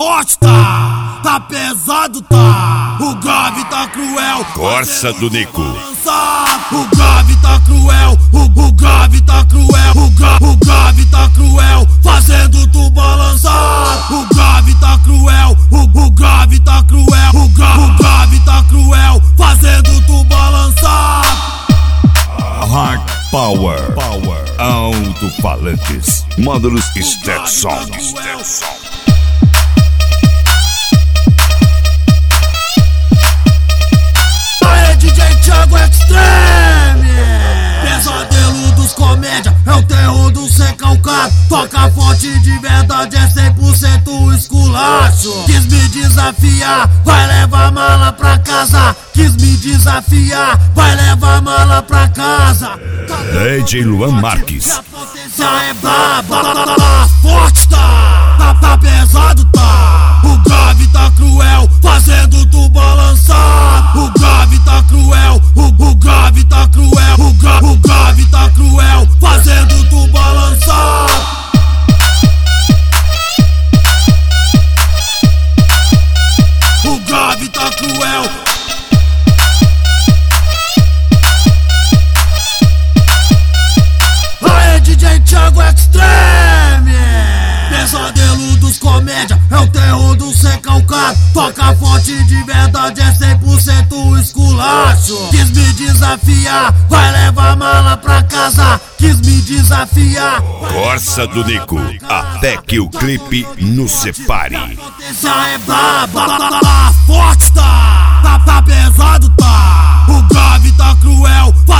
forte, tá pesado, tá. O grave tá cruel. Corsa do Nico. O grave tá cruel, o grave tá cruel, o grave tá cruel, fazendo tu balançar. O grave tá cruel, o grave tá cruel, o grave tá cruel, fazendo tu balançar. Hard Power, alto-falantes, módulos Stetson. Aê, DJ Thiago Extreme, pesadelo dos comédia, é o terror do sem calcado. Toca forte de verdade, é 100% esculacho. Quis me desafiar, vai levar mala pra casa. Quis me desafiar, vai levar mala pra casa. DJ Luan Marques. A potência é braba, forte tá pesado, tá. O grave tá cruel, fazendo tu balançar. O grave tá cruel, o grave tá cruel, o grave tá cruel, fazendo tu balançar. O grave tá cruel. Aê, DJ Thiago Extreme, pesadelo dos comédia, é o terror do sem calcado. Toca forte de verdade, é 100% esculacho. Quis me desafiar, vai levar mala pra casa. Quis me desafiar. Corsa do Nico, até que o clipe nos separe. A potência é braba, forte tá pesado, tá. O grave tá cruel.